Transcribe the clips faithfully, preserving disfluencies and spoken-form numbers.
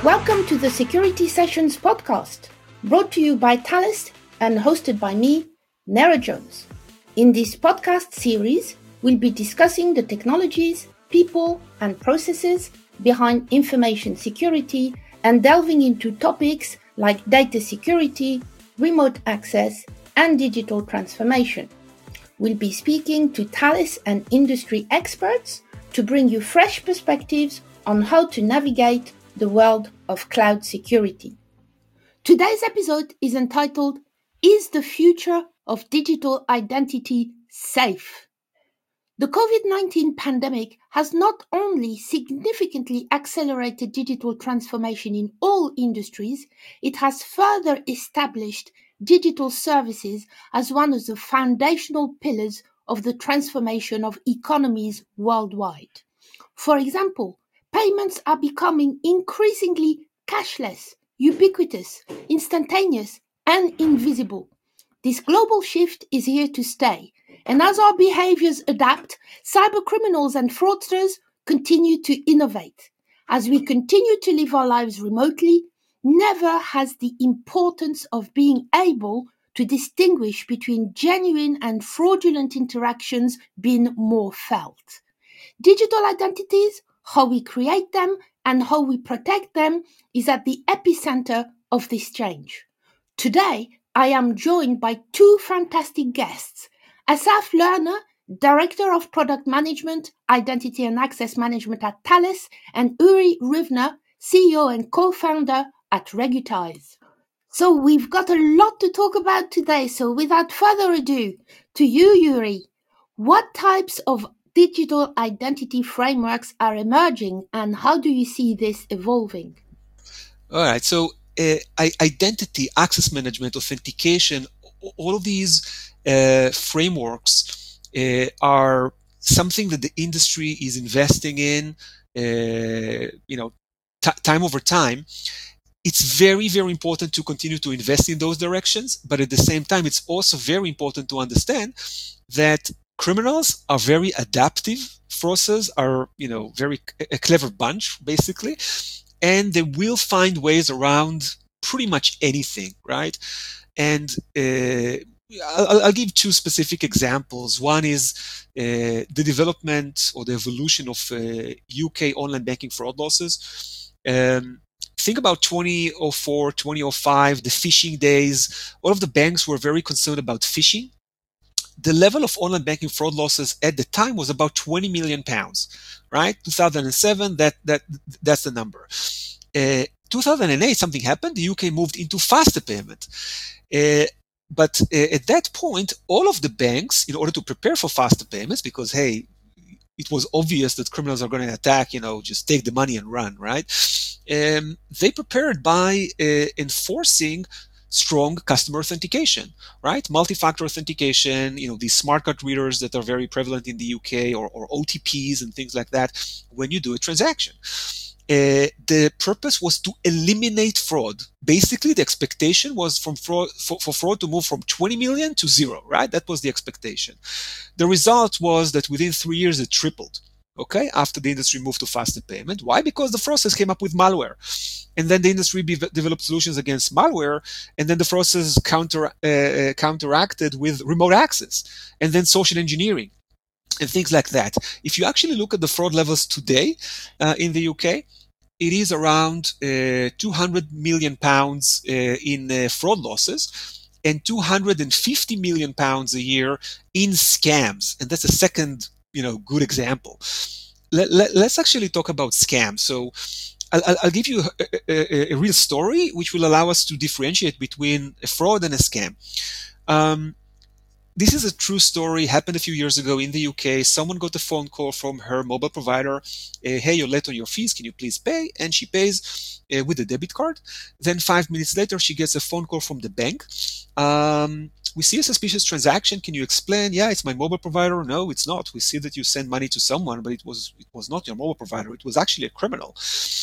Welcome to the Security Sessions podcast, brought to you by Thales and hosted by me, Nera Jones. In this podcast series, we'll be discussing the technologies, people, and processes behind information security and delving into topics like data security, remote access, and digital transformation. We'll be speaking to Thales and industry experts to bring you fresh perspectives on how to navigate the world of cloud security. Today's episode is entitled, Is the Future of Digital Identity Safe? The covid nineteen pandemic has not only significantly accelerated digital transformation in all industries, it has further established digital services as one of the foundational pillars of the transformation of economies worldwide. For example, payments are becoming increasingly cashless, ubiquitous, instantaneous, and invisible. This global shift is here to stay, and as our behaviors adapt, cybercriminals and fraudsters continue to innovate. As we continue to live our lives remotely, never has the importance of being able to distinguish between genuine and fraudulent interactions been more felt. Digital identities, how we create them and how we protect them, is at the epicenter of this change. Today, I am joined by two fantastic guests, Asaf Lerner, Director of Product Management, Identity and Access Management at Thales, and Uri Rivner, C E O and co-founder at Regutize. So we've got a lot to talk about today, so without further ado, to you, Uri, what types of digital identity frameworks are emerging and how do you see this evolving? All right, so uh, identity, access management, authentication, all of these uh, frameworks uh, are something that the industry is investing in, uh, you know, t- time over time. It's very, very important to continue to invest in those directions, but at the same time, it's also very important to understand that criminals are very adaptive. Fraudsters are, you know, very a clever bunch, basically, and they will find ways around pretty much anything, right? And uh, I'll, I'll give two specific examples. One is uh, the development or the evolution of uh, U K online banking fraud losses. Um, Think about twenty oh four, twenty oh five, the phishing days. All of the banks were very concerned about phishing. The level of online banking fraud losses at the time was about twenty million pounds, right? two thousand seven, that, that, that's the number. Uh, two thousand eight, something happened. The U K moved into faster payment. Uh, but uh, at that point, all of the banks, in order to prepare for faster payments, because, hey, it was obvious that criminals are going to attack, you know, just take the money and run, right? Um, they prepared by uh, enforcing strong customer authentication, right? Multi-factor authentication, you know, these smart card readers that are very prevalent in the U K, or, or O T Ps and things like that when you do a transaction. Uh, the purpose was to eliminate fraud. Basically, the expectation was from fraud, for, for fraud to move from twenty million to zero, right? That was the expectation. The result was that within three years, it tripled. Okay, after the industry moved to faster payment. Why? Because the fraudsters came up with malware. And then the industry be- developed solutions against malware, and then the fraudsters counter, uh, counteracted with remote access, and then social engineering, and things like that. If you actually look at the fraud levels today uh, in the U K, it is around uh, two hundred million pounds uh, in uh, fraud losses, and two hundred fifty million pounds a year in scams. And that's a second you know, good example. Let, let, let's actually talk about scams. So I'll, I'll give you a, a, a real story which will allow us to differentiate between a fraud and a scam. Um, this is a true story, happened a few years ago in the U K. Someone got a phone call from her mobile provider. Uh, hey, you're late on your fees. Can you please pay? And she pays uh, with a debit card. Then five minutes later, she gets a phone call from the bank. Um, We see a suspicious transaction. Can you explain? Yeah, it's my mobile provider. No, it's not. We see that you send money to someone, but it was it was not your mobile provider. It was actually a criminal.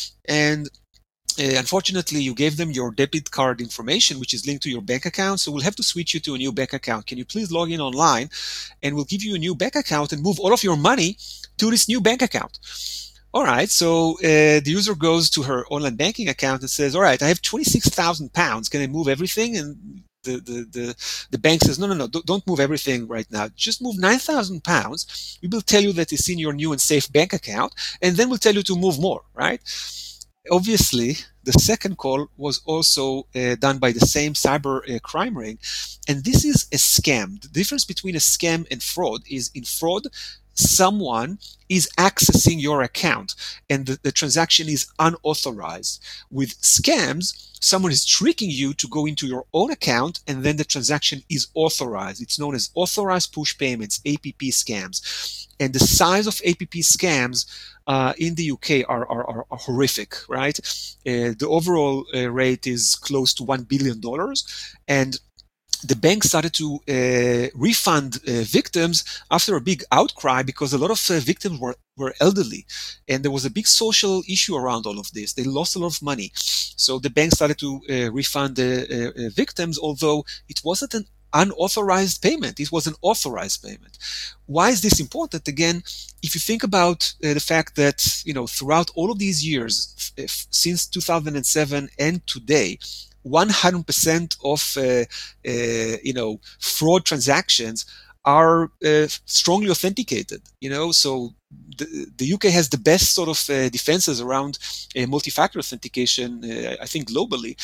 And uh, unfortunately, you gave them your debit card information, which is linked to your bank account. So we'll have to switch you to a new bank account. Can you please log in online, and we'll give you a new bank account and move all of your money to this new bank account. All right, so uh, the user goes to her online banking account and says, "All right, I have twenty-six thousand pounds. Can I move everything?" And the, the, the, the bank says, "No, no, no, don't move everything right now. Just move nine thousand pounds. We will tell you that it's in your new and safe bank account, and then we'll tell you to move more," right? Obviously, the second call was also uh, done by the same cyber uh, crime ring. And this is a scam. The difference between a scam and fraud is in fraud, someone is accessing your account and the, the transaction is unauthorized. With scams, someone is tricking you to go into your own account and then the transaction is authorized. It's known as authorized push payments, A P P scams. And the size of A P P scams uh, in the U K are, are, are, are horrific, right? Uh, the overall uh, rate is close to one billion dollars. And the bank started to uh, refund uh, victims after a big outcry because a lot of uh, victims were, were elderly. And there was a big social issue around all of this. They lost a lot of money. So the bank started to uh, refund the uh, uh, victims, although it wasn't an unauthorized payment. It was an authorized payment. Why is this important? Again, if you think about uh, the fact that, you know, throughout all of these years, f- since two thousand seven and today, one hundred percent of uh, uh, you know fraud transactions are uh, strongly authenticated. You know, so the, the U K has the best sort of uh, defenses around uh, multi-factor authentication. Uh, I think globally.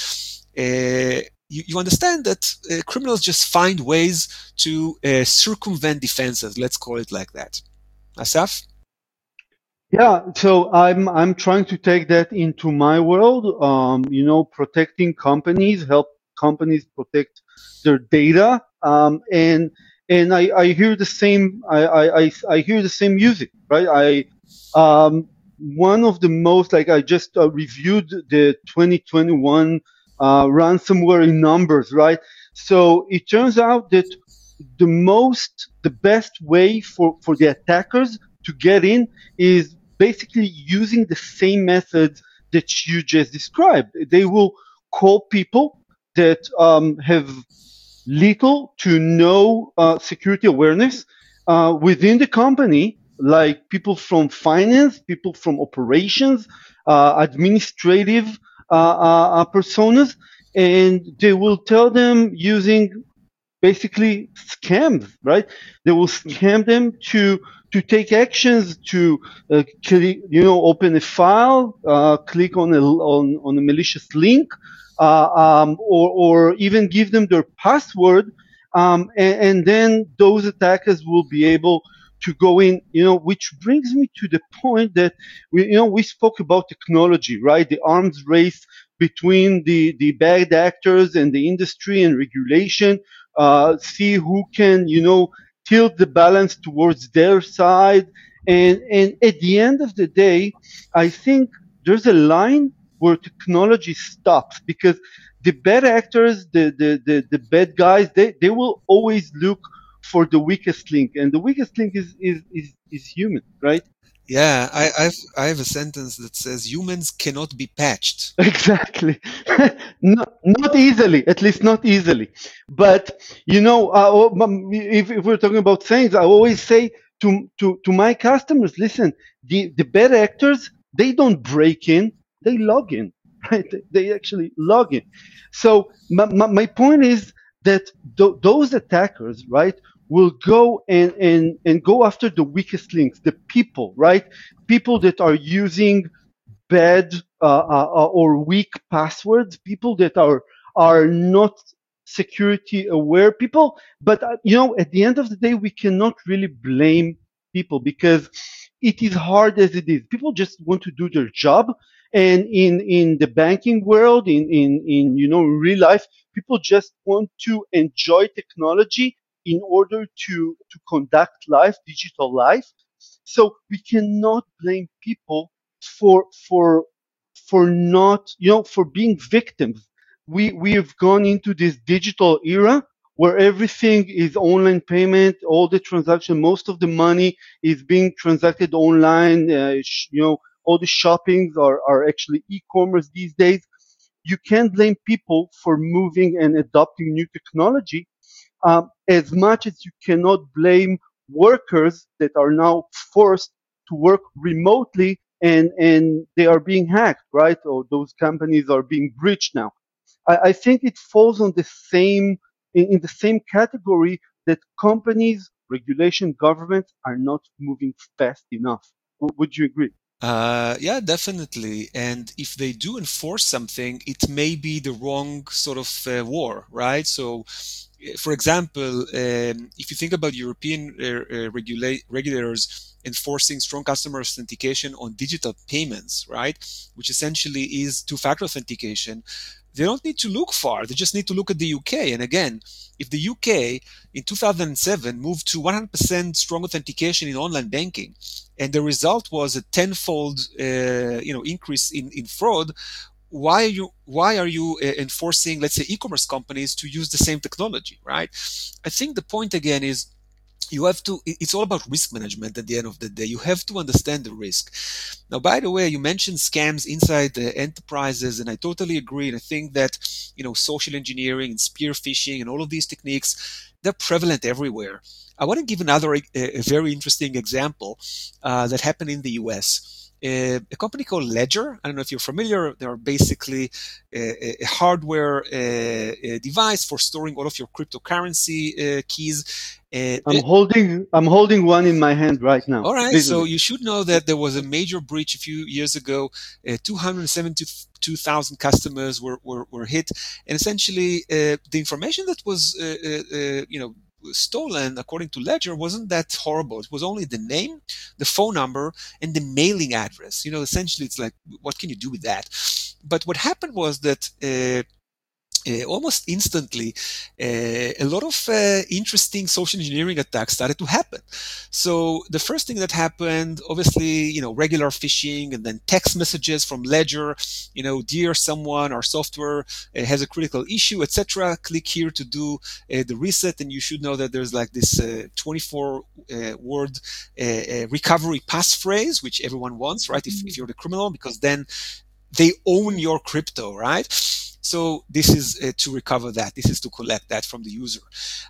Uh, you, you understand that uh, criminals just find ways to uh, circumvent defenses. Let's call it like that. Asaf? Yeah, so I'm I'm trying to take that into my world. Um, you know, protecting companies, help companies protect their data. Um, and and I, I hear the same I, I, I I hear the same music, right? I um one of the most like I just uh, reviewed the twenty twenty-one uh, ransomware in numbers, right? So it turns out that the most the best way for for the attackers to get in is basically using the same methods that you just described. They will call people that um, have little to no uh, security awareness uh, within the company, like people from finance, people from operations, uh, administrative uh, uh, uh, personas, and they will tell them using basically scams, right? They will scam them to to take actions to uh, click, you know, open a file, uh, click on a on, on a malicious link, uh, um, or or even give them their password, um, and, and then those attackers will be able to go in, you know, which brings me to the point that we, you know, we spoke about technology, right? The arms race between the, the bad actors and the industry and regulation, uh, see who can, you know, tilt the balance towards their side. And, and at the end of the day, I think there's a line where technology stops because the bad actors, the, the, the, the bad guys, they, they will always look for the weakest link. And the weakest link is, is, is, is human, right? Yeah, I, I've I have a sentence that says humans cannot be patched. Exactly. not, not easily, at least not easily. But, you know, uh, if, if we're talking about things, I always say to, to, to my customers, listen, the, the bad actors, they don't break in, they log in, right? They actually log in. So my, my, my point is that th- those attackers, right, will go and, and, and go after the weakest links, the people, right? People that are using bad uh, uh, or weak passwords, people that are are not security aware people. But uh, you know, at the end of the day, we cannot really blame people because it is hard as it is. People just want to do their job, and in in the banking world, in in in you know real life, people just want to enjoy technology in order to to conduct life, digital life. So we cannot blame people for for for not you know for being victims. We we have gone into this digital era where everything is online payment, all the transaction, most of the money is being transacted online. Uh, sh- you know, all the shoppings are are actually e-commerce these days. You can't blame people for moving and adopting new technology, um, as much as you cannot blame workers that are now forced to work remotely and and they are being hacked, right? Or those companies are being breached now. I, I think it falls on the same in, in the same category that companies, regulation, governments are not moving fast enough. W- would you agree? Uh, yeah, definitely. And if they do enforce something, it may be the wrong sort of uh, war, right? So, uh, for example, um, if you think about European uh, uh, regula- regulators enforcing strong customer authentication on digital payments, right, which essentially is two-factor authentication, they don't need to look far. They just need to look at the U K. And again, if the U K in two thousand seven moved to one hundred percent strong authentication in online banking, and the result was a tenfold, uh, you know, increase in, in fraud, why are you why are you uh, enforcing, let's say, e-commerce companies to use the same technology, right? I think the point again is you have to it's all about risk management. At the end of the day, you have to understand the risk. Now, by the way, you mentioned scams inside the enterprises, and I totally agree. And I think that, you know, social engineering and spear phishing and all of these techniques, they're prevalent everywhere. I want to give another a, a very interesting example uh, that happened in the U S. Uh, a company called Ledger. I don't know if you're familiar. They are basically a, a hardware uh, a device for storing all of your cryptocurrency uh, keys. Uh, I'm holding I'm holding one in my hand right now, all right, so visually. you should know that there was a major breach a few years ago. Uh, two hundred seventy-two thousand customers were, were, were hit, and essentially uh, the information that was uh, uh, uh, you know stolen, according to Ledger, wasn't that horrible. It was only the name, the phone number, and the mailing address. You know, essentially, it's like, what can you do with that? But what happened was that. Uh, uh, almost instantly, uh, a lot of uh, interesting social engineering attacks started to happen. So the first thing that happened, obviously, you know, regular phishing, and then text messages from Ledger, you know, dear someone, our software uh, has a critical issue, et cetera. Click here to do uh, the reset, and you should know that there's like this uh, twenty-four uh, word uh, uh, recovery passphrase, which everyone wants, right? If, if you're the criminal, because then they own your crypto, right? So this is uh, to recover that. This is to collect that from the user.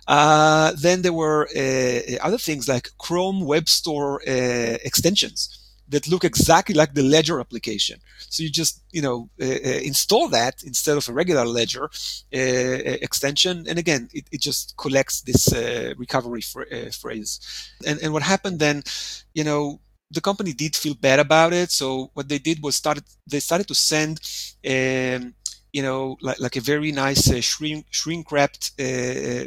Uh, then there were uh, other things like Chrome Web Store uh, extensions that look exactly like the Ledger application. So you just, you know, uh, uh, install that instead of a regular Ledger uh, extension, and again, it, it just collects this uh, recovery fr- uh, phrase. And and what happened then, you know, the company did feel bad about it. So what they did was started they started to send, um, you know, like, like a very nice uh, shrink shrink wrapped uh,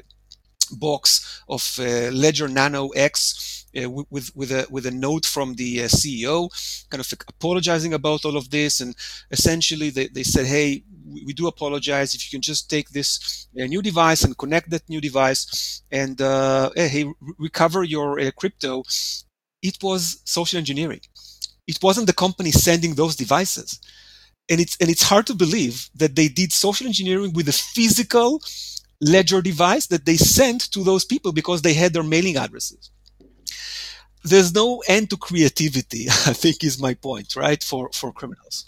box of uh, Ledger Nano X uh, with with a with a note from the uh, C E O, kind of apologizing about all of this, and essentially they, they said, hey, we, we do apologize. If you can just take this uh, new device and connect that new device, and uh, hey, re- recover your uh, crypto. It was social engineering. It wasn't the company sending those devices. And it's and it's hard to believe that they did social engineering with a physical Ledger device that they sent to those people because they had their mailing addresses. There's no end to creativity, I think, is my point, right? For for criminals.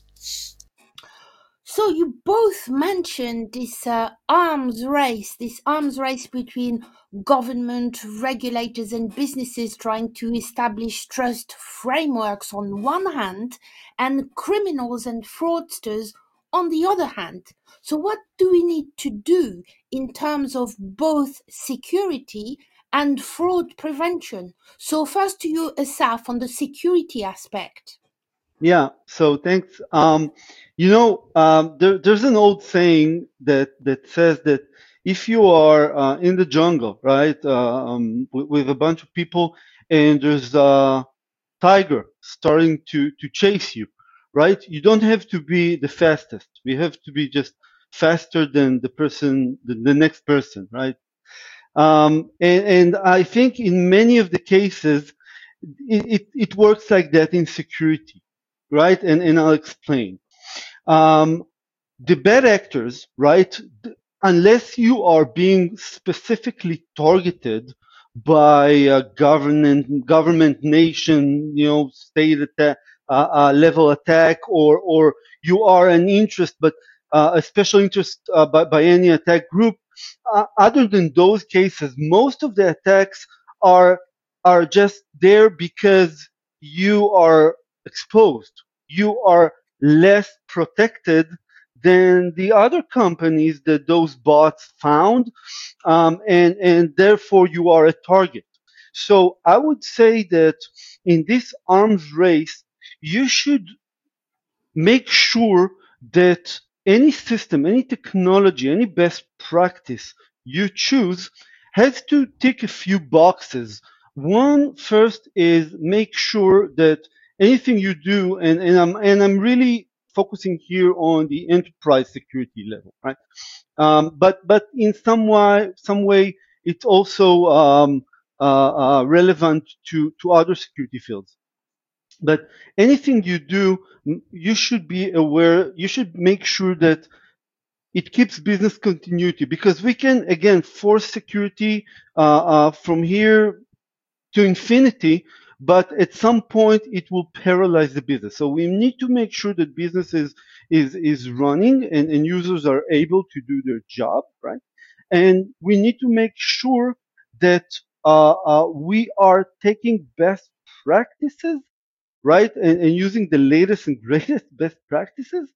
So you both mentioned this uh, arms race, this arms race between government, regulators, and businesses trying to establish trust frameworks on one hand, and criminals and fraudsters on the other hand. So, what do we need to do in terms of both security and fraud prevention? So, first to you, Asaf, on the security aspect. Yeah. So thanks. Um, you know, um, there, there's an old saying that that says that if you are uh, in the jungle, right, uh, um, with, with a bunch of people, and there's a tiger starting to to chase you, right, you don't have to be the fastest. We have to be just faster than the person, the, the next person, right? Um, and, and I think in many of the cases, it, it, it works like that in security, right? And, and I'll explain. Um, the bad actors, right? Unless you are being specifically targeted by a government, government, nation, you know, state attack, uh, uh, level attack, or or you are an interest, but uh, a special interest uh, by, by any attack group. Uh, other than those cases, most of the attacks are are just there because you are exposed. You are less protected than the other companies that those bots found, um, and and therefore you are a target. So I would say that in this arms race, you should make sure that any system, any technology, any best practice you choose has to tick a few boxes. One first is make sure that anything you do, and, and I'm and I'm really focusing here on the enterprise security level, right? Um, but but in some way, some way, it's also um, uh, uh, relevant to to other security fields. But anything you do, you should be aware, you should make sure that it keeps business continuity, because we can, again, force security uh, uh, from here to infinity, but at some point it will paralyze the business. So we need to make sure that business is, is, is running, and, and users are able to do their job, right? And we need to make sure that uh, uh, we are taking best practices, right? And, and using the latest and greatest best practices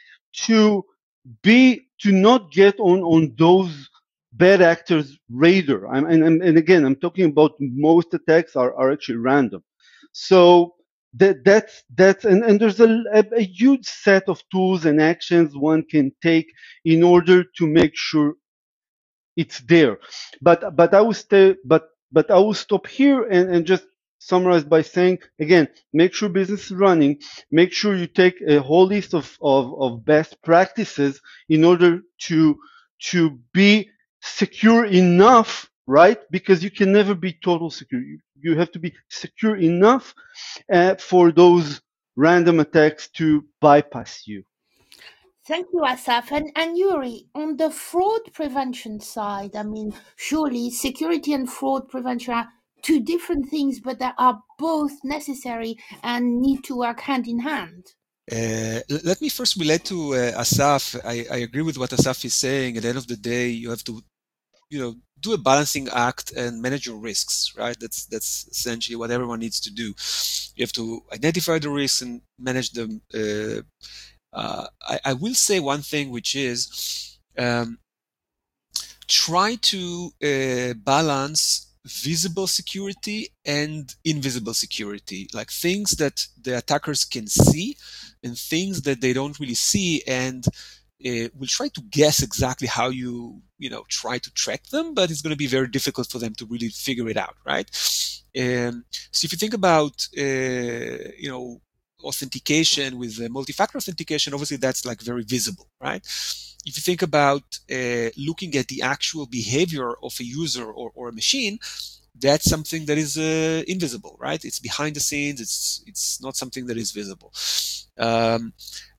to be to not get on on those bad actors' radar. I'm, and, and and again, I'm talking about most attacks are, are actually random. So that that's that's and, and there's a, a, a huge set of tools and actions one can take in order to make sure it's there. But but I will stay. But but I will stop here and, and just summarize by saying again: make sure business is running. Make sure you take a whole list of, of, of best practices in order to to be secure enough, right? Because you can never be total secure. You, you have to be secure enough uh, for those random attacks to bypass you. Thank you, Asaf. And, and Yuri, on the fraud prevention side, I mean, surely security and fraud prevention are two different things, but they are both necessary and need to work hand in hand. Uh, let me first relate to uh, Asaf. I, I agree with what Asaf is saying. At the end of the day, you have to, you know, do a balancing act and manage your risks, right? That's that's essentially what everyone needs to do. You have to identify the risks and manage them. Uh, uh, I, I will say one thing, which is um, try to uh, balance visible security and invisible security, like things that the attackers can see and things that they don't really see, and uh, will try to guess exactly how you you know try to track them, but it's going to be very difficult for them to really figure it out, right? Um, so if you think about uh, you know authentication with uh, multi-factor authentication, obviously that's like very visible, right? If you think about uh, looking at the actual behavior of a user or, or a machine, that's something that is uh, invisible, right? It's behind the scenes. It's it's not something that is visible. Um,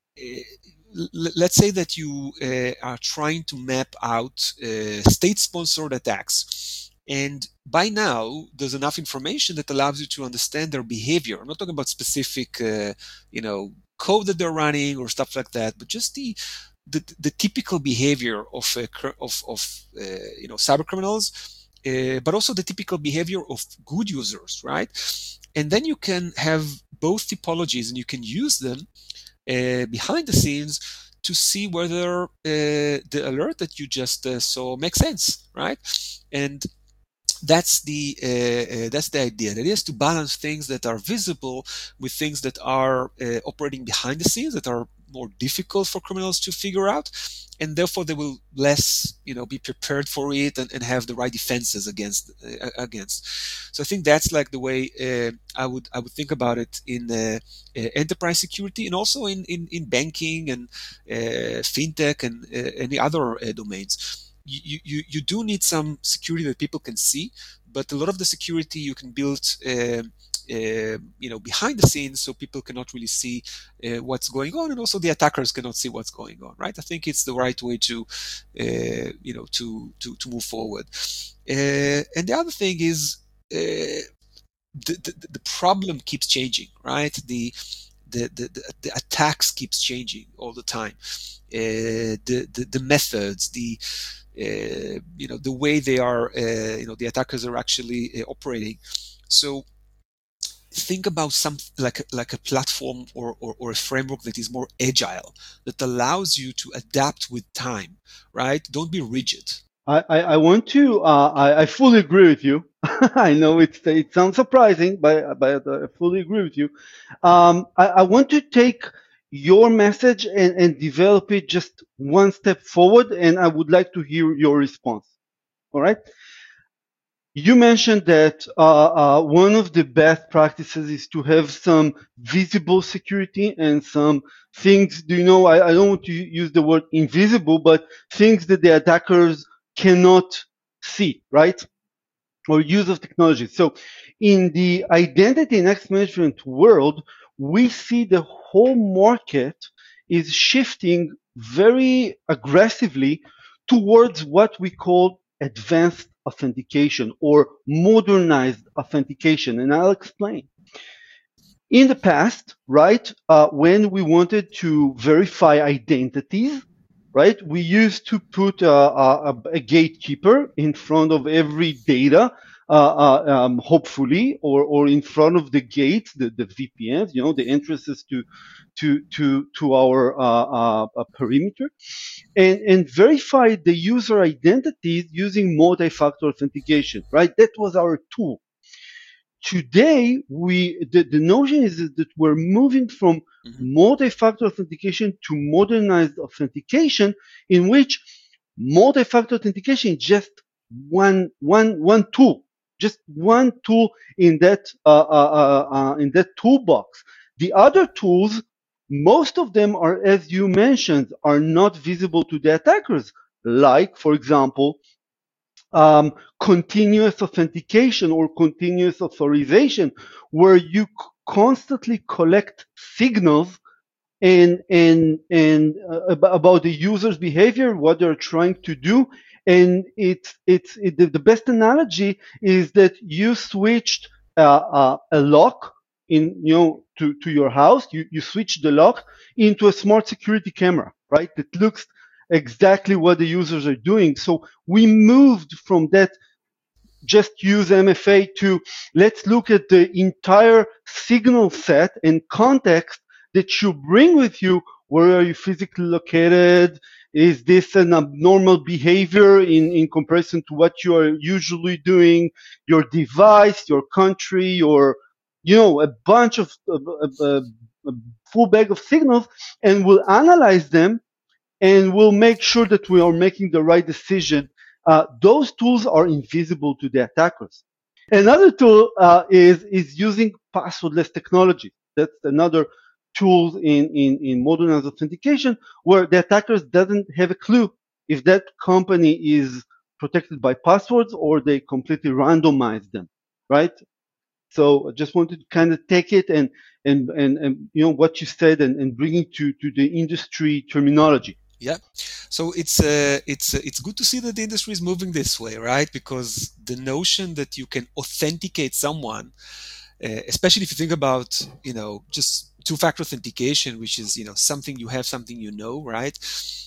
let's say that you uh, are trying to map out uh, state-sponsored attacks, and by now there's enough information that allows you to understand their behavior. I'm not talking about specific, uh, you know, code that they're running or stuff like that, but just the the, the typical behavior of uh, of, of uh, you know cyber criminals, uh, but also the typical behavior of good users, right? And then you can have both typologies, and you can use them uh, behind the scenes to see whether uh, the alert that you just uh, saw makes sense, right? And that's the uh, uh, that's the idea. That is to balance things that are visible with things that are uh, operating behind the scenes, that are more difficult for criminals to figure out, and therefore they will less, you know, be prepared for it and, and have the right defenses against uh, against. So I think that's like the way uh, I would I would think about it in uh, uh, enterprise security, and also in in, in banking and uh, fintech and uh, any other uh, domains. You, you, you do need some security that people can see, but a lot of the security you can build uh, uh, you know behind the scenes, so people cannot really see uh, what's going on, and also the attackers cannot see what's going on, right? I think it's the right way to uh, you know to, to to move forward. Uh, and the other thing is uh, the, the the problem keeps changing, right? The the, the, the attacks keeps changing all the time. Uh, the, the the methods, the uh, you know the way they are, uh, you know the attackers are actually uh, operating. So think about some like a, like a platform or, or, or a framework that is more agile, that allows you to adapt with time, right? Don't be rigid. I, I, I want to. Uh, I, I fully agree with you. I know it's it sounds surprising, but but I fully agree with you. Um, I, I want to take your message and, and develop it just one step forward, and I would like to hear your response. All right. You mentioned that uh, uh, one of the best practices is to have some visible security and some things. Do you know? I, I don't want to use the word invisible, but things that the attackers cannot see, right? Or use of technology. So, in the identity and access management world, we see the whole market is shifting very aggressively towards what we call advanced authentication or modernized authentication. And I'll explain. In the past, right, uh, when we wanted to verify identities, right, we used to put a, a, a gatekeeper in front of every data, uh, uh, um, hopefully, or, or in front of the gates, the, the V P Ns, you know, the entrances to to to to our uh, uh, uh, perimeter, and and verify the user identities using multi-factor authentication. Right, that was our tool. Today, we the, the notion is that we're moving from Mm-hmm. multi-factor authentication to modernized authentication, in which multi-factor authentication is just one one one tool, just one tool in that uh, uh, uh, uh, in that toolbox. The other tools, most of them are, as you mentioned, are not visible to the attackers. Like, for example, um, continuous authentication or continuous authorization, where you c- constantly collect signals and and and uh, ab- about the user's behavior, what they're trying to do. And it's it's it, the, the best analogy is that you switched uh, uh, a lock in you know to, to your house. You you switch the lock into a smart security camera, right? That looks exactly what the users are doing. So we moved from that just use M F A to let's look at the entire signal set and context that you bring with you. Where are you physically located? Is this an abnormal behavior in, in comparison to what you are usually doing? Your device, your country, your, you know, a bunch of, a, a, a full bag of signals, and we'll analyze them and we'll make sure that we are making the right decision. Uh, those tools are invisible to the attackers. Another tool uh, is is using passwordless technology. That's another tool in, in, in modernized authentication where the attackers doesn't have a clue if that company is protected by passwords or they completely randomize them, right? So I just wanted to kind of take it and and and, and you know what you said and, and bring it to, to the industry terminology. Yeah, so it's uh, it's uh, it's good to see that the industry is moving this way, right? Because the notion that you can authenticate someone, uh, especially if you think about, you know, just two-factor authentication, which is, you know, something you have, something you know, right?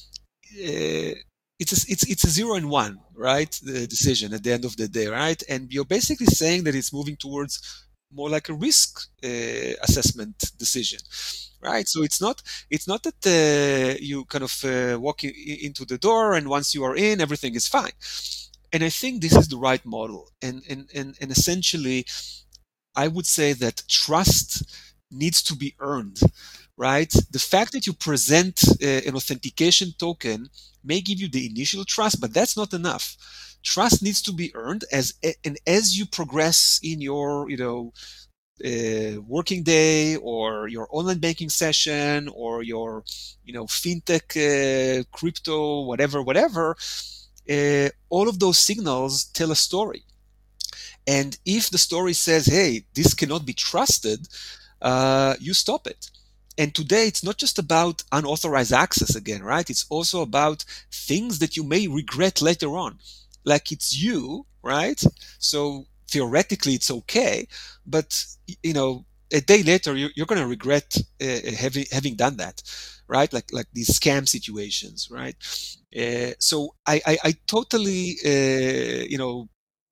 Uh, it's a, it's it's a zero and one, right? The decision at the end of the day, right? And you're basically saying that it's moving towards more like a risk uh, assessment decision, right? So it's not it's not that uh, you kind of uh, walk in, into the door and once you are in, everything is fine. And I think this is the right model. And and and, and essentially, I would say that trust needs to be earned, right? The fact that you present uh, an authentication token may give you the initial trust, but that's not enough. Trust needs to be earned as and as you progress in your, you know, uh, working day or your online banking session or your, you know, fintech, uh, crypto, whatever, whatever. Uh, all of those signals tell a story. And if the story says, hey, this cannot be trusted, uh, you stop it. And today, it's not just about unauthorized access again, right? It's also about things that you may regret later on. Like it's you, right? So theoretically, it's okay. But, you know, a day later, you're, you're going to regret uh, having, having done that, right? Like, like these scam situations, right? Uh, so I, I, I totally, uh, you know,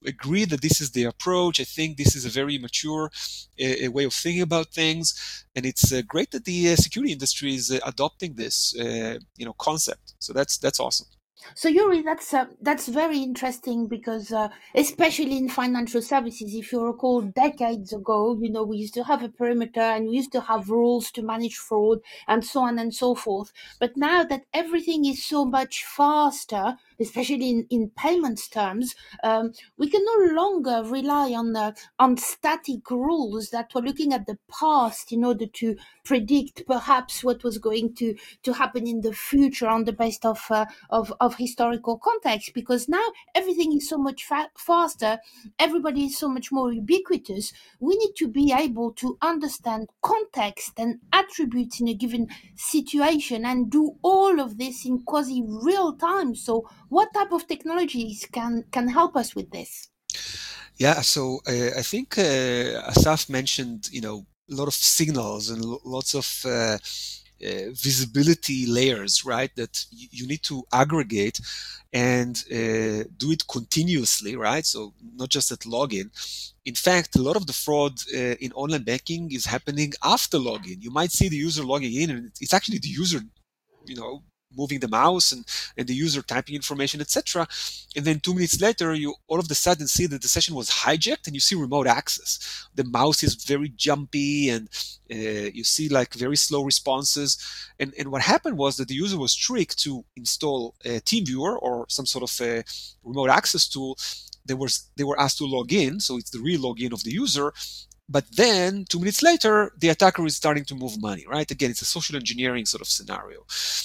agree that this is the approach. I think this is a very mature uh, way of thinking about things, and it's uh, great that the uh, security industry is uh, adopting this, uh, you know, concept. So that's that's awesome. So Yuri, that's uh, that's very interesting because, uh, especially in financial services, if you recall, decades ago, you know, we used to have a perimeter and we used to have rules to manage fraud and so on and so forth. But now that everything is so much faster, especially in, in payments terms, um, we can no longer rely on uh, on static rules that were looking at the past in order to predict perhaps what was going to to happen in the future on the basis of uh, of of historical context, because now everything is so much fa- faster, everybody is so much more ubiquitous. We need to be able to understand context and attributes in a given situation and do all of this in quasi real time. So what type of technologies can can help us with this? Yeah, so uh, I think uh, Asaf mentioned, you know, a lot of signals and lo- lots of uh, uh, visibility layers, right? That y- you need to aggregate and uh, do it continuously, right? So not just at login. In fact, a lot of the fraud uh, in online banking is happening after login. You might see the user logging in, and it's actually the user, you know, moving the mouse and, and the user typing information, et cetera. And then two minutes later, you all of a sudden see that the session was hijacked, and you see remote access. The mouse is very jumpy, and uh, you see like very slow responses. And and what happened was that the user was tricked to install a TeamViewer or some sort of a remote access tool. They were they were asked to log in, so it's the real login of the user. But then two minutes later, the attacker is starting to move money, right? Again, it's a social engineering sort of scenario.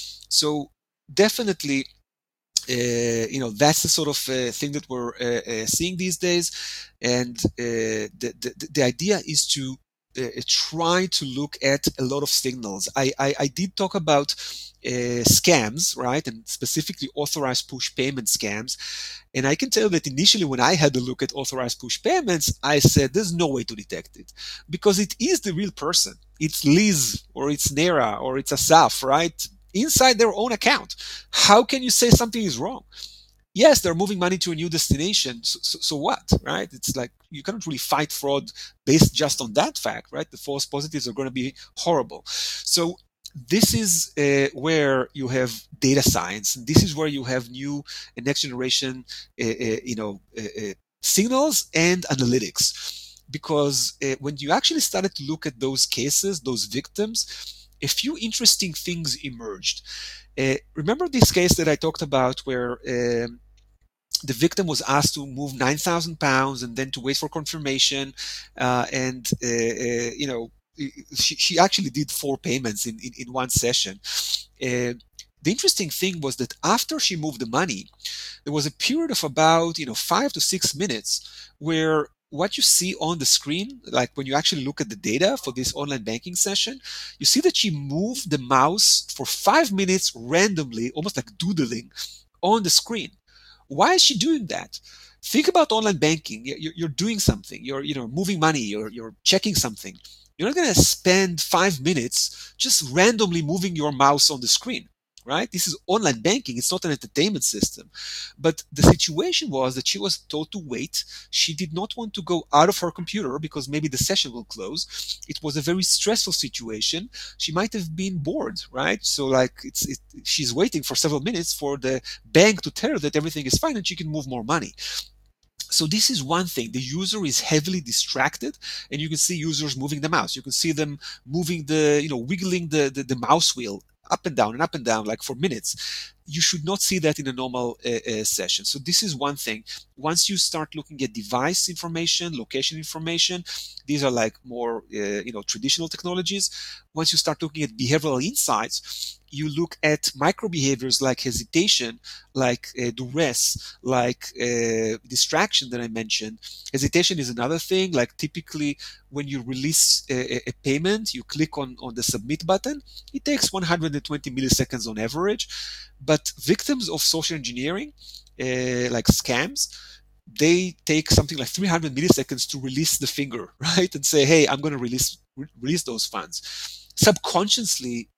So definitely, uh, you know, that's the sort of uh, thing that we're uh, uh, seeing these days. And uh, the, the, the idea is to uh, try to look at a lot of signals. I, I, I did talk about uh, scams, right? And specifically authorized push payment scams. And I can tell you that initially when I had a look at authorized push payments, I said, there's no way to detect it because it is the real person. It's Liz or it's Nera or it's Asaf, right? Inside their own account. How can you say something is wrong? Yes, they're moving money to a new destination. So, so, so what, right? It's like you cannot really fight fraud based just on that fact, right? The false positives are going to be horrible. So this is uh, where you have data science, and this is where you have new and next generation, uh, uh, you know, uh, uh, signals and analytics. Because uh, when you actually started to look at those cases, those victims, a few interesting things emerged. Uh, remember this case that I talked about where um, the victim was asked to move nine thousand pounds and then to wait for confirmation, uh, and uh, uh, you know she, she actually did four payments in, in, in one session. Uh, the interesting thing was that after she moved the money, there was a period of about you know five to six minutes where what you see on the screen, like when you actually look at the data for this online banking session, you see that she moved the mouse for five minutes randomly, almost like doodling on the screen. Why is she doing that? Think about online banking. You're, you're doing something. You're you know moving money. You're you're checking something. You're not going to spend five minutes just randomly moving your mouse on the screen, right? This is online banking. It's not an entertainment system. But the situation was that she was told to wait. She did not want to go out of her computer because maybe the session will close. It was a very stressful situation. She might have been bored, right? So like it's it, she's waiting for several minutes for the bank to tell her that everything is fine and she can move more money. So this is one thing. The user is heavily distracted, and you can see users moving the mouse. You can see them moving the, you know, wiggling the, the, the mouse wheel up and down and up and down like for minutes. You should not see that in a normal uh, uh, session. So this is one thing. Once you start looking at device information, location information, these are like more, uh, you know, traditional technologies. Once you start looking at behavioral insights, you look at micro behaviors like hesitation, like uh, duress, like uh, distraction that I mentioned. Hesitation is another thing. Like typically, when you release a, a payment, you click on, on the submit button. It takes one hundred twenty milliseconds on average. But victims of social engineering, uh, like scams, they take something like three hundred milliseconds to release the finger, right? And say, hey, I'm going to release re- release those funds. Subconsciously,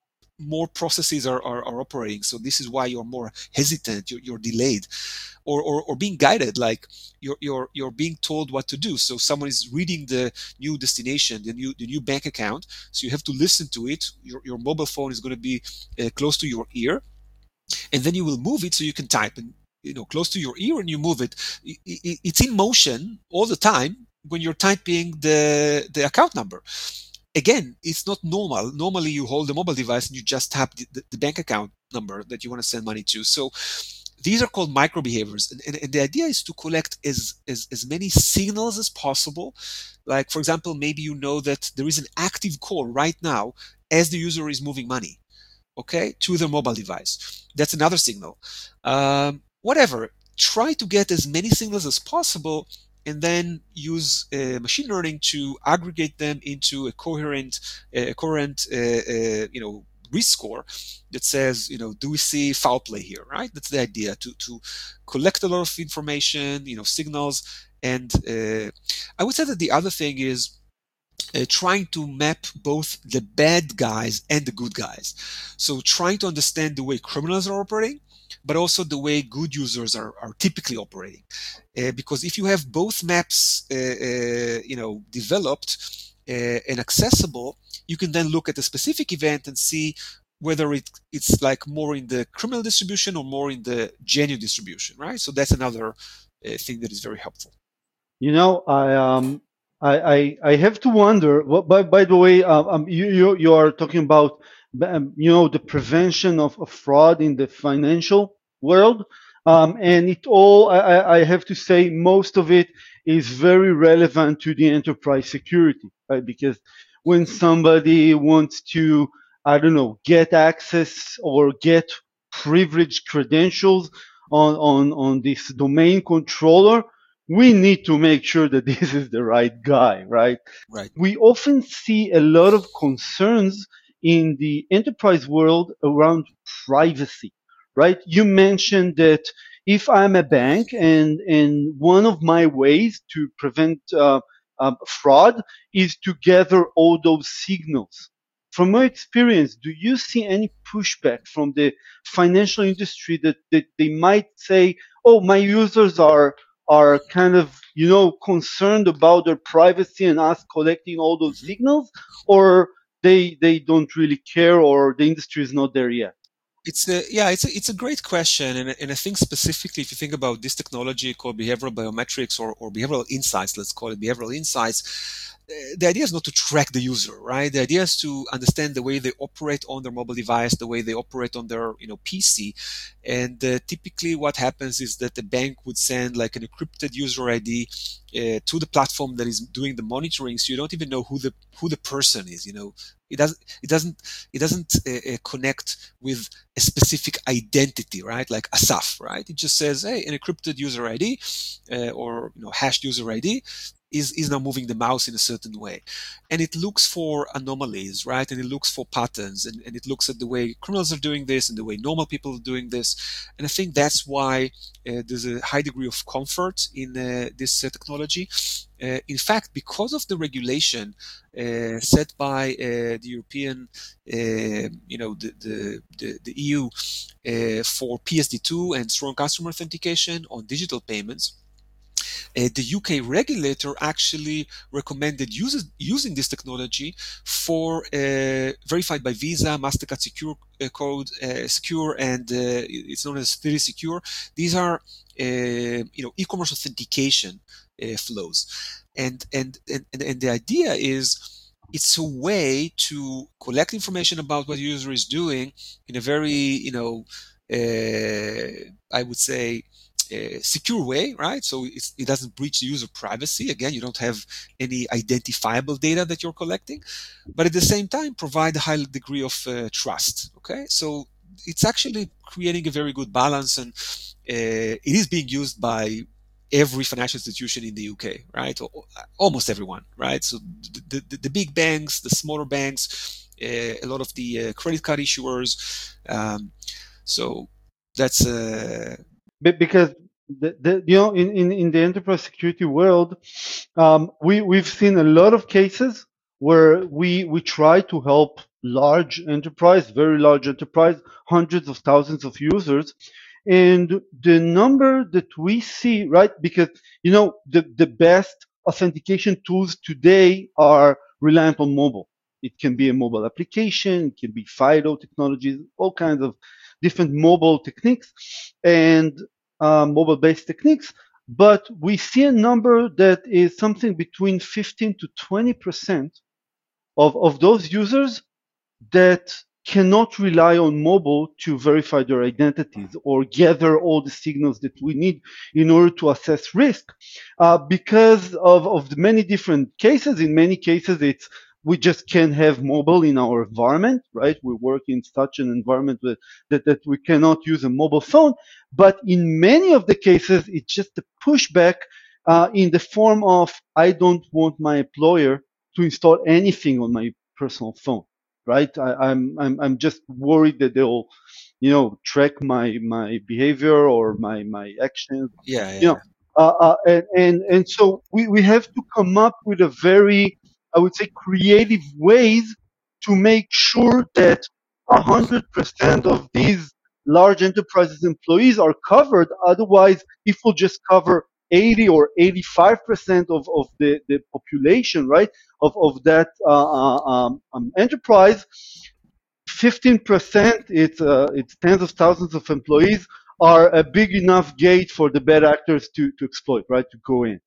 more processes are, are, are operating. So this is why you're more hesitant, you're, you're delayed, or, or, or being guided, like you're, you're, you're being told what to do. So someone is reading the new destination, the new, the new bank account. So you have to listen to it. Your, your mobile phone is going to be uh, close to your ear, and then you will move it so you can type, and you know, close to your ear, and you move it. It's in motion all the time when you're typing the, the account number. Again, it's not normal. Normally, you hold the mobile device and you just tap the, the, the bank account number that you want to send money to. So these are called micro behaviors. And, and, and the idea is to collect as, as, as many signals as possible. Like, for example, maybe you know that there is an active call right now as the user is moving money, okay, to their mobile device. That's another signal. Um, whatever. Try to get as many signals as possible, and then use uh, machine learning to aggregate them into a coherent, uh, coherent, uh, uh, you know, risk score that says, you know, do we see foul play here, right? That's the idea, to to collect a lot of information, you know, signals, and uh, I would say that the other thing is uh, trying to map both the bad guys and the good guys. So trying to understand the way criminals are operating, but also the way good users are, are typically operating. Uh, because if you have both maps, uh, uh, you know, developed uh, and accessible, you can then look at a specific event and see whether it, it's like more in the criminal distribution or more in the genuine distribution, right? So that's another uh, thing that is very helpful. You know, I um, I I, I have to wonder. Well, by by the way, um, um, you you you are talking about, um, you know, the prevention of, of fraud in the financial world, um, and it all. I, I I have to say, most of it is very relevant to the enterprise security, right? Because when somebody wants to, I don't know, get access or get privileged credentials on on on this domain controller, we need to make sure that this is the right guy, right? Right. We often see a lot of concerns in the enterprise world around privacy, right? You mentioned that if I'm a bank, and, and one of my ways to prevent uh, um, fraud is to gather all those signals. From your experience, do you see any pushback from the financial industry that, that they might say, oh, my users are are kind of, you know, concerned about their privacy and us collecting all those Mhm. signals, or they they don't really care, or the industry is not there yet? It's a, yeah, it's a, it's a great question, and, and I think specifically if you think about this technology called behavioral biometrics, or, or behavioral insights, let's call it behavioral insights, uh, the idea is not to track the user, right? The idea is to understand the way they operate on their mobile device, the way they operate on their, you know, P C, and uh, typically what happens is that the bank would send like an encrypted user I D uh, to the platform that is doing the monitoring, so you don't even know who the who the person is. You know, it doesn't it doesn't it doesn't uh, uh, connect with a specific identity, right? Like Asaf, right? It just says, hey, an encrypted user I D uh, or, you know, hashed user I D is, is now moving the mouse in a certain way. And it looks for anomalies, right? And it looks for patterns, and, and it looks at the way criminals are doing this and the way normal people are doing this. And I think that's why uh, there's a high degree of comfort in uh, this uh, technology. Uh, in fact, because of the regulation uh, set by uh, the European, uh, you know, the, the, the, the E U uh, for P S D two and strong customer authentication on digital payments, uh, the U K regulator actually recommended uses, using this technology for uh, verified by Visa, Mastercard Secure uh, Code, uh, Secure, and uh, it's known as thirty Secure. These are uh, you know, e-commerce authentication uh, flows, and, and and and the idea is it's a way to collect information about what the user is doing in a very, you know, uh, I would say, uh, secure way, right? So it's, it doesn't breach the user privacy. Again, you don't have any identifiable data that you're collecting, but at the same time, provide a high degree of uh, trust. Okay, so it's actually creating a very good balance, and uh, it is being used by every financial institution in the U K, right? Almost everyone, right? So the, the, the big banks, the smaller banks, uh, a lot of the uh, credit card issuers. Um, so that's uh, Because the, the, you know, in, in, in the enterprise security world, um, we we've seen a lot of cases where we we try to help large enterprise, very large enterprise, hundreds of thousands of users. And the number that we see, right? Because, you know, the, the best authentication tools today are reliant on mobile. It can be a mobile application, it can be FIDO technologies, all kinds of different mobile techniques and uh, mobile based techniques. But we see a number that is something between fifteen to twenty percent of, of those users that cannot rely on mobile to verify their identities or gather all the signals that we need in order to assess risk uh, because of, of the many different cases. In many cases, it's we just can't have mobile in our environment, right? We work in such an environment that, that, that we cannot use a mobile phone. But in many of the cases, it's just a pushback uh, in the form of, I don't want my employer to install anything on my personal phone, right? I, I'm, I'm, I'm just worried that they'll, you know, track my, my behavior or my, my actions, Yeah, you yeah. know, uh, uh, and, and, and so we, we have to come up with a very, I would say, creative ways to make sure that one hundred percent of these large enterprises employees are covered. Otherwise, if we'll just cover eighty or eighty-five percent of, of the, the population, right, of, of that uh, uh, um, um, enterprise, fifteen percent, it's, uh, it's tens of thousands of employees, are a big enough gate for the bad actors to, to exploit, right, to go in.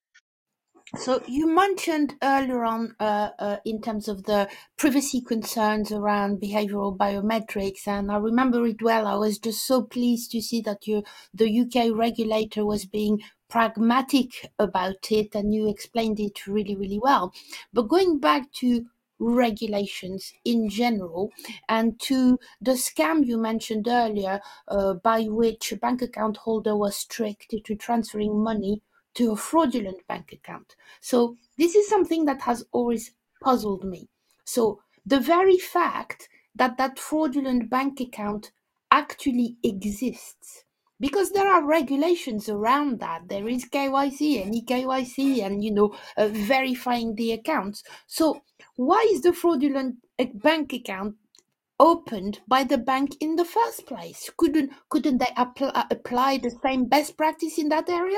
So you mentioned earlier on, uh, uh, in terms of the privacy concerns around behavioral biometrics, and I remember it well. I was just so pleased to see that you, the U K regulator was being pragmatic about it, and you explained it really, really well. But going back to regulations in general and to the scam you mentioned earlier, uh, by which a bank account holder was tricked into transferring money to a fraudulent bank account. So this is something that has always puzzled me. So the very fact that that fraudulent bank account actually exists, because there are regulations around that. There is K Y C and E K Y C and, you know, uh, verifying the accounts. So why is the fraudulent uh, bank account opened by the bank in the first place? Couldn't couldn't they apply, apply the same best practice in that area?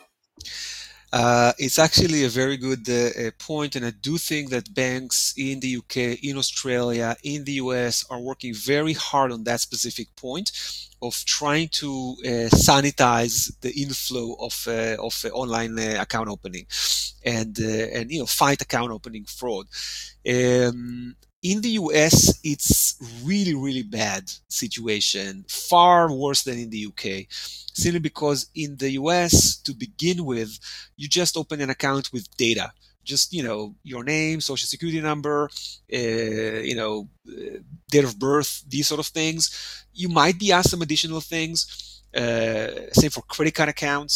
Uh, it's actually a very good uh, uh, point, and I do think that banks in the U K, in Australia, in the U S are working very hard on that specific point of trying to uh, sanitize the inflow of uh, of uh, online uh, account opening and uh, and you know fight account opening fraud. Um, in the U S, it's really, really bad situation, far worse than in the U K, simply because in the U S, to begin with, you just open an account with data. Just, you know, your name, social security number, uh, you know, uh, date of birth, these sort of things. You might be asked some additional things, uh, same for credit card accounts.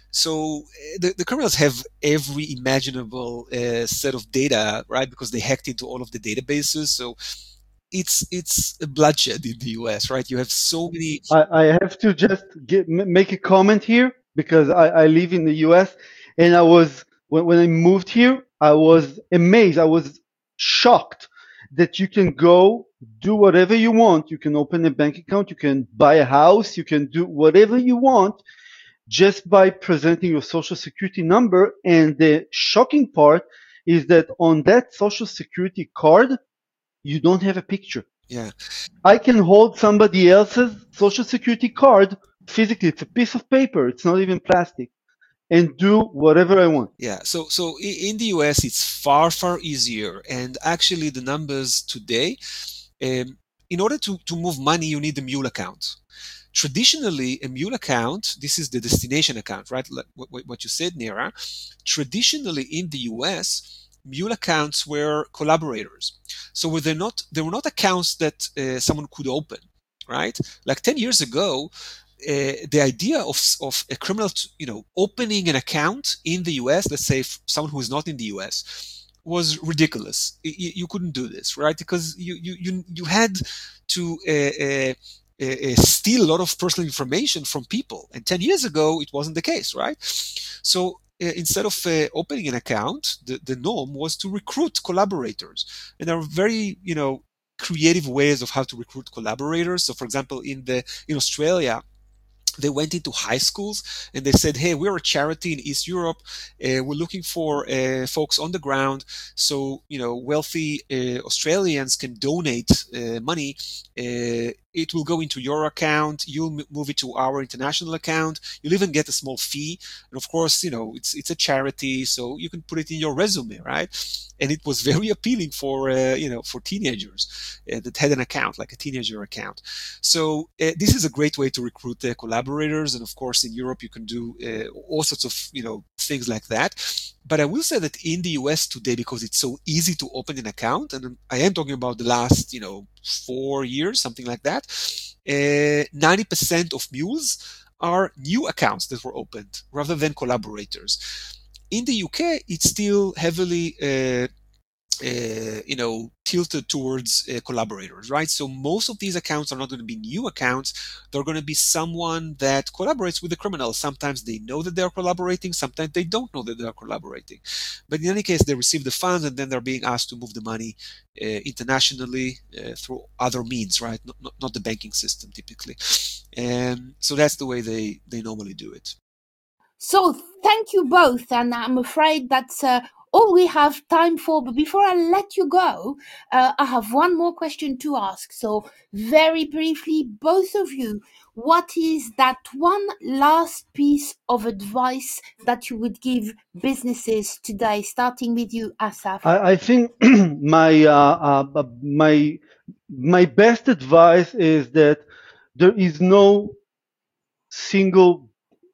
So uh, the, the criminals have every imaginable uh, set of data, right? Because they hacked into all of the databases. So it's it's a bloodshed in the U S, right? You have so many. I, I have to just get, make a comment here because I, I live in the U S and I was when, when I moved here, I was amazed. I was shocked that you can go do whatever you want. You can open a bank account, you can buy a house, you can do whatever you want just by presenting your social security number. And the shocking part is that on that social security card, you don't have a picture. Yeah. I can hold somebody else's social security card physically. It's a piece of paper. It's not even plastic, and do whatever I want. Yeah. So so in the U S, it's far far easier, and actually the numbers today, um, in order to to move money, you need a mule account. Traditionally, a mule account, this is the destination account, right? Like what you said, Nira. Traditionally, in the U S, mule accounts were collaborators. So they're not, they were not accounts that uh, someone could open, right? Like ten years ago, uh, the idea of, of a criminal, to, you know, opening an account in the U S, let's say someone who is not in the U S, was ridiculous. You, you couldn't do this, right? Because you you you, you had to uh, uh, uh, steal a lot of personal information from people. And ten years ago, it wasn't the case, right? So uh, instead of uh, opening an account, the, the norm was to recruit collaborators. And there are very, you know, creative ways of how to recruit collaborators. So, for example, in the in Australia, they went into high schools and they said, hey, we're a charity in East Europe. Uh, we're looking for uh, folks on the ground. So, you know, wealthy uh, Australians can donate uh, money. Uh, it will go into your account. You'll m- move it to our international account. You'll even get a small fee. And of course, you know, it's it's a charity, so you can put it in your resume, right? And it was very appealing for, uh, you know, for teenagers uh, that had an account, like a teenager account. So uh, this is a great way to recruit uh, collaborators, and of course, in Europe you can do uh, all sorts of you know things like that. But I will say that in the U S today, because it's so easy to open an account, and I am talking about the last you know four years, something like that, uh, ninety percent of mules are new accounts that were opened rather than collaborators. In the U K, it's still heavily uh, uh, you know, tilted towards uh, collaborators, right? So most of these accounts are not going to be new accounts. They're going to be someone that collaborates with the criminal. Sometimes they know that they're collaborating. Sometimes they don't know that they're collaborating. But in any case, they receive the funds and then they're being asked to move the money uh, internationally uh, through other means, right? Not, not, not the banking system typically. And so that's the way they, they normally do it. So thank you both, and I'm afraid that's uh, all we have time for. But before I let you go, uh, I have one more question to ask. So very briefly, both of you, what is that one last piece of advice that you would give businesses today? Starting with you, Asaf. I, I think my uh, uh, my my best advice is that there is no single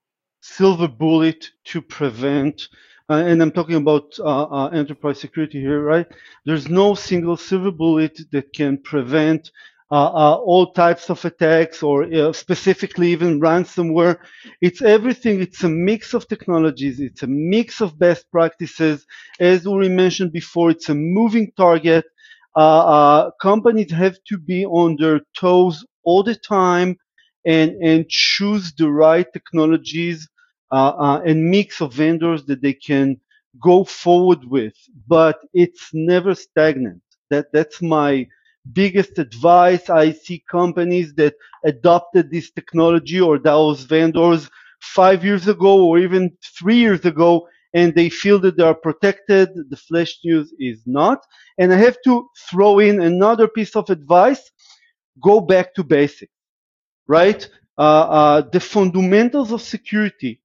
silver bullet to prevent, uh, and I'm talking about uh, uh, enterprise security here, right? There's no single silver bullet that can prevent uh, uh, all types of attacks, or uh, specifically even ransomware. It's everything. It's a mix of technologies. It's a mix of best practices. As Uri mentioned before, it's a moving target. Uh, uh, companies have to be on their toes all the time and and choose the right technologies uh, uh, and mix of vendors that they can go forward with. But it's never stagnant. That that's my biggest advice. I see companies that adopted this technology or those vendors five years ago or even three years ago, and they feel that they are protected. The Flash News is not. And I have to throw in another piece of advice: go back to basics, right? Uh, uh, the fundamentals of security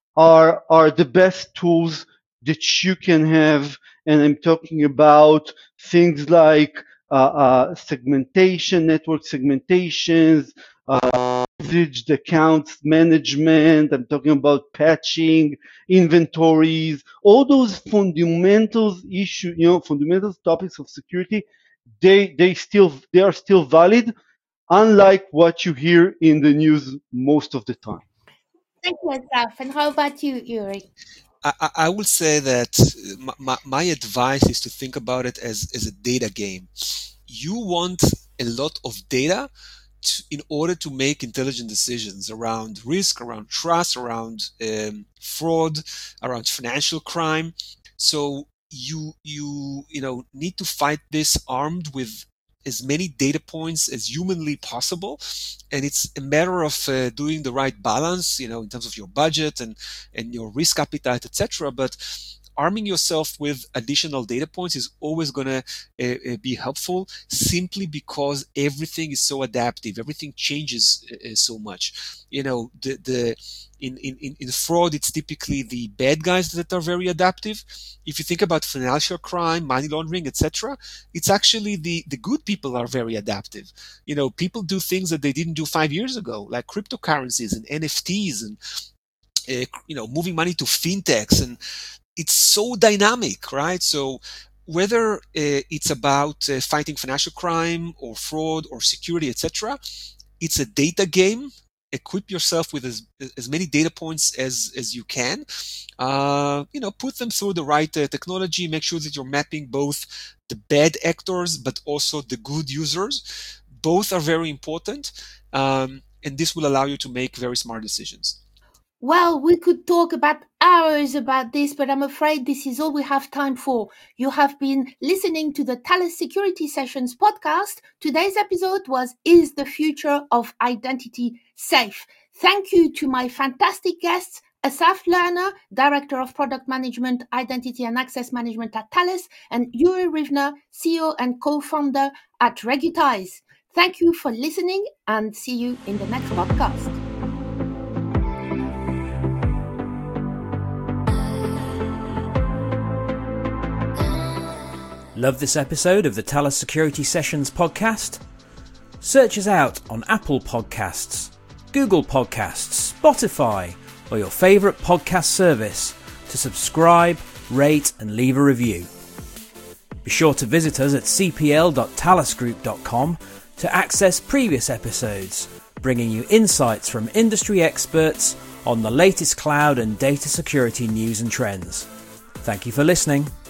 are are the best tools that you can have, and I'm talking about things like uh, uh, segmentation, network segmentations, uh, privileged accounts management. I'm talking about patching, inventories, all those fundamentals issue, you know, fundamental topics of security. They they still they are still valid, unlike what you hear in the news most of the time. Thank you, Asaf. And how about you, Yuri? I, I I would say that my, my, my advice is to think about it as, as a data game. You want a lot of data to, in order to make intelligent decisions around risk, around trust, around um, fraud, around financial crime. So you you you know need to fight this armed with as many data points as humanly possible, and it's a matter of uh, doing the right balance, you know, in terms of your budget and and your risk appetite, et cetera. But arming yourself with additional data points is always going to uh, uh, be helpful, simply because everything is so adaptive. Everything changes uh, uh, so much. You know, the the in, in, in fraud, it's typically the bad guys that are very adaptive. If you think about financial crime, money laundering, et cetera, it's actually the, the good people are very adaptive. You know, people do things that they didn't do five years ago, like cryptocurrencies and N F Ts and uh, you know, moving money to fintechs, and it's so dynamic, right? So whether uh, it's about uh, fighting financial crime or fraud or security, et cetera, it's a data game. Equip yourself with as, as many data points as, as you can. Uh, you know, put them through the right uh, technology. Make sure that you're mapping both the bad actors, but also the good users. Both are very important. Um, and this will allow you to make very smart decisions. Well, we could talk about hours about this, but I'm afraid this is all we have time for. You have been listening to the Thales Security Sessions podcast. Today's episode was Is the Future of Identity Safe? Thank you to my fantastic guests, Asaf Lerner, Director of Product Management, Identity and Access Management at Thales, and Yuri Rivner, C E O and co-founder at Regutize. Thank you for listening and see you in the next podcast. Love this episode of the Thales Security Sessions podcast? Search us out on Apple Podcasts, Google Podcasts, Spotify, or your favourite podcast service to subscribe, rate and leave a review. Be sure to visit us at c p l dot thales group dot com to access previous episodes, bringing you insights from industry experts on the latest cloud and data security news and trends. Thank you for listening.